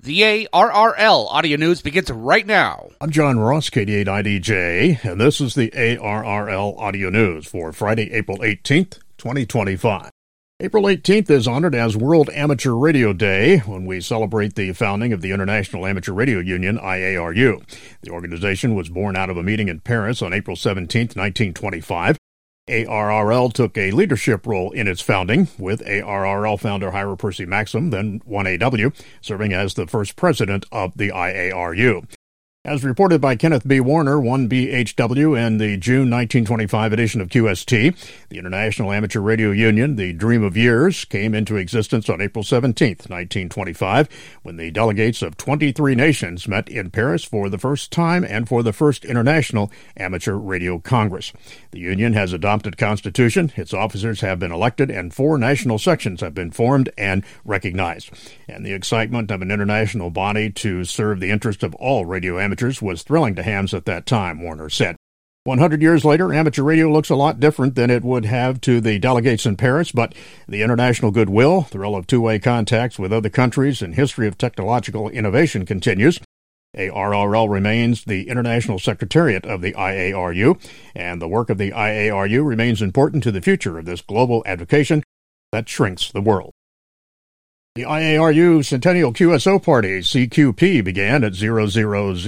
The ARRL Audio News begins right now. I'm John Ross, KD8IDJ, and this is the ARRL Audio News for Friday, April 18th, 2025. April 18th is honored as World Amateur Radio Day, when we celebrate the founding of the International Amateur Radio Union, IARU. The organization was born out of a meeting in Paris on April 17th, 1925. ARRL took a leadership role in its founding, with ARRL founder Ira Percy Maxim, then 1AW, serving as the first president of the IARU. As reported by Kenneth B. Warner, 1BHW, in the June 1925 edition of QST, the International Amateur Radio Union, the Dream of Years, came into existence on April 17, 1925, when the delegates of 23 nations met in Paris for the first time and for the first International Amateur Radio Congress. The union has adopted a constitution, its officers have been elected, and 4 national sections have been formed and recognized. And the excitement of an international body to serve the interest of all radio amateurs was thrilling to hams at that time, Warner said. 100 years later, amateur radio looks a lot different than it would have to the delegates in Paris, but the international goodwill, thrill of two-way contacts with other countries, and history of technological innovation continues. ARRL remains the international secretariat of the IARU, and the work of the IARU remains important to the future of this global advocacy that shrinks the world. The IARU Centennial QSO Party, CQP, began at 0000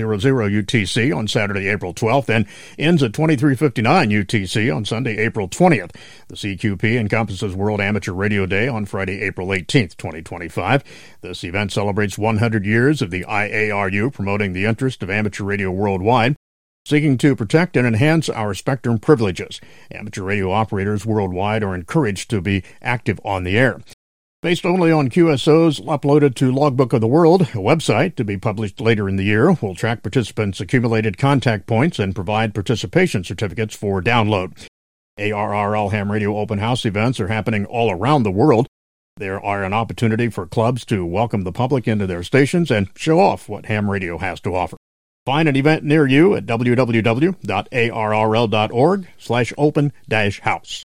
UTC on Saturday, April 12th, and ends at 2359 UTC on Sunday, April 20th. The CQP encompasses World Amateur Radio Day on Friday, April 18th, 2025. This event celebrates 100 years of the IARU promoting the interest of amateur radio worldwide, seeking to protect and enhance our spectrum privileges. Amateur radio operators worldwide are encouraged to be active on the air. Based only on QSOs uploaded to Logbook of the World, a website to be published later in the year will track participants' accumulated contact points and provide participation certificates for download. ARRL Ham Radio Open House events are happening all around the world. There are an opportunity for clubs to welcome the public into their stations and show off what ham radio has to offer. Find an event near you at www.arrl.org/open-house.